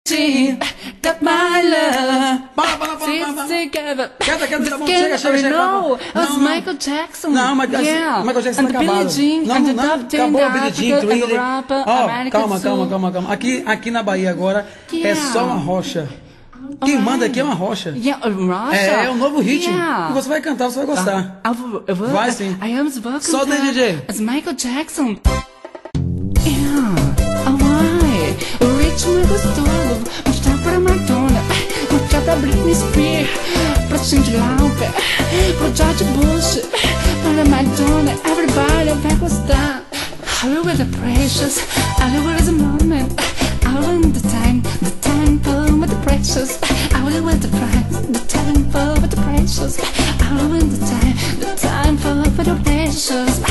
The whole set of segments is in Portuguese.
She got my love. Para. Together. Canta, tá bom, chega. No, it was Michael Jackson. Não, mas yeah. Michael Jackson and tá the Billie acabado. Jean, Não, and the não, Top Ten, acabou o the Billie Jean, Africa, and the Thriller. rapper, Ó, American Soul. calma. Aqui na Bahia agora é Yeah. só uma rocha. Quem manda aqui é uma rocha. Yeah, Russia. É um novo ritmo. Yeah. E você vai cantar, você vai gostar. Eu vou. Vai sim. I am welcome. Solta aí, DJ. As Michael Jackson. Yeah, alright. O ritmo é gostoso. Mostrar pra Madonna, mostrar pra Britney Spears, pra Cyndi Lauper, pro George Bush, pra Madonna. Everybody vai gostar. Hollywood the precious, Hollywood is a moment. Hollywood the time for with the precious. Hollywood the price, the time for with the precious. Hollywood the time for with the precious.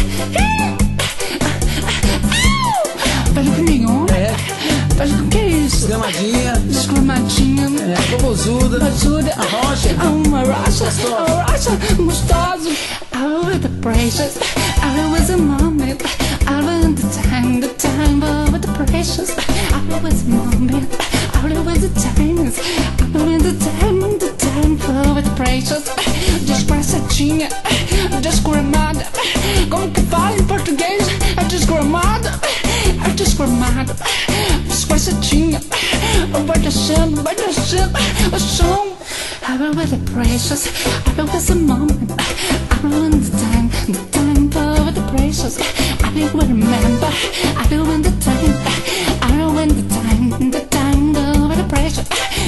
Velho que nenhum. Velho que é isso? Desgramadinha. Bobozuda. A rocha. Uma rocha gostoso. Hollywood the precious. Hollywood the moment. Hollywood the time for with the precious. Hollywood the moment. Hollywood the time. Hollywood the time for with the precious. Desgraçadinha. Desgramada. Como que fala em português? É desgramada. É desgramada. Desgraçadinha. Vai descendo o som. Hollywood the precious. Hollywood the moment. Hollywood the time for with the precious. Hollywood remember. Hollywood the time. Hollywood the time for with the precious.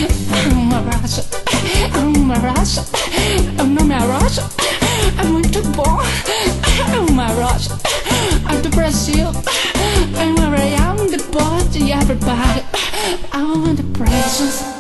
Uma rocha. O nome é rocha. É muito bom. Uma rocha. É do Brasil. I'm around the body, everybody. I want the precious.